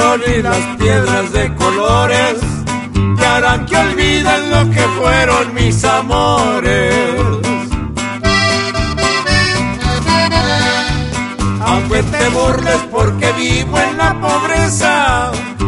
ilusión y las piedras de colores te harán que olviden lo que fueron mis amores. Aunque te burles porque vivo en la pobreza,